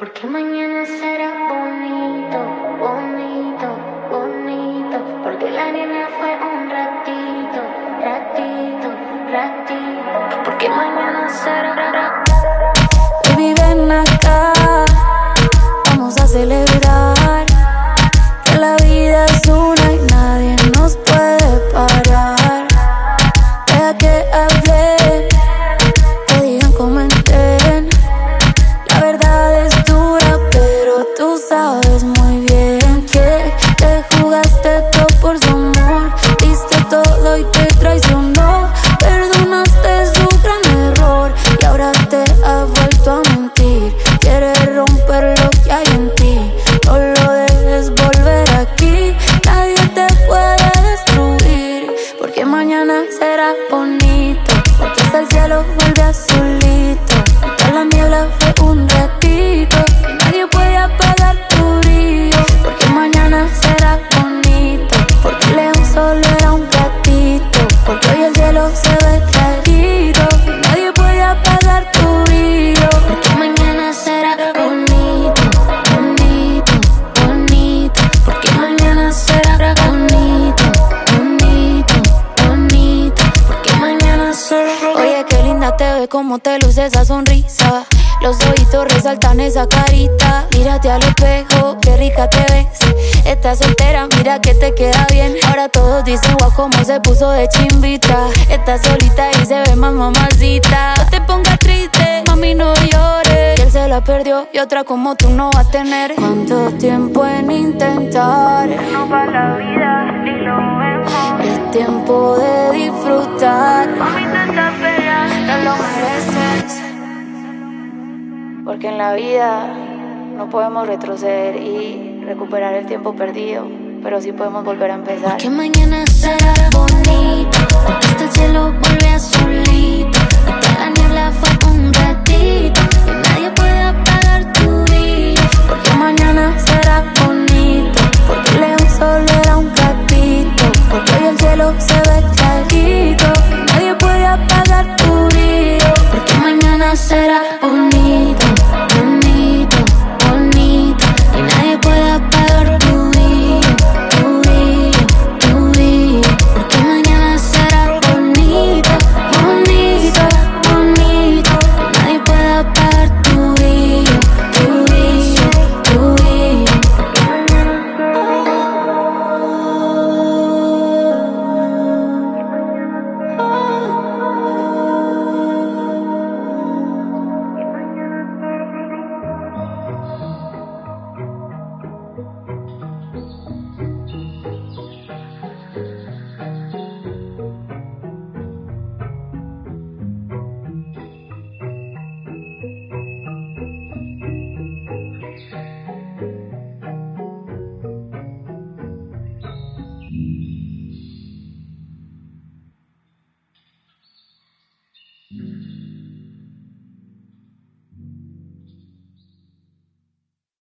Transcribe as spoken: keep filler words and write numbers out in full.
Porque mañana será bonito, bonito, bonito. Porque la nena fue un ratito, ratito, ratito. Porque mañana será. Baby, ven acá, vamos a celebrar que la vida es una y nadie nos puede parar. Deja que hablen, que digan, comenten. La verdad es dura, pero tú sabes muy bien que te jugaste todo por su amor. Diste todo y te traicionó. Perdonaste su gran error y ahora te ha vuelto a mentir. Quieres romper lo que hay en ti, no lo dejes volver aquí. Nadie te puede destruir, porque mañana será bonito, porque hasta el cielo vuelve azulito. Toda la niebla fue un ratito y nadie puede apagar tu brillo. Porque mañana será bonito, porque el león solo era un gatito. Porque hoy el cielo se ve clarito y nadie puede apagar tu brillo. Porque mañana será bonito, bonito, bonito. Porque mañana será bonito, bonito, bonito. Porque mañana será. Oye, qué linda te ve, como te luce esa sonrisa. Los ojitos resaltan esa carita. Mírate al espejo, qué rica te ves. Estás soltera, mira que te queda bien. Ahora todos dicen guau, como se puso de chimbita. Estás solita y se ve más mamacita. No te pongas triste, mami, no llores, que él se la perdió y otra como tú no va a tener. ¿Cuánto tiempo en intentar? No va la vida, ni lo vemos. Es tiempo de disfrutar. Mami, tanta pena, No lo mereces, porque en la vida no podemos retroceder y recuperar el tiempo perdido, pero sí podemos volver a empezar. Porque mañana será bonito, porque hasta el cielo vuelve azulito. Y toda la niebla fue un ratito.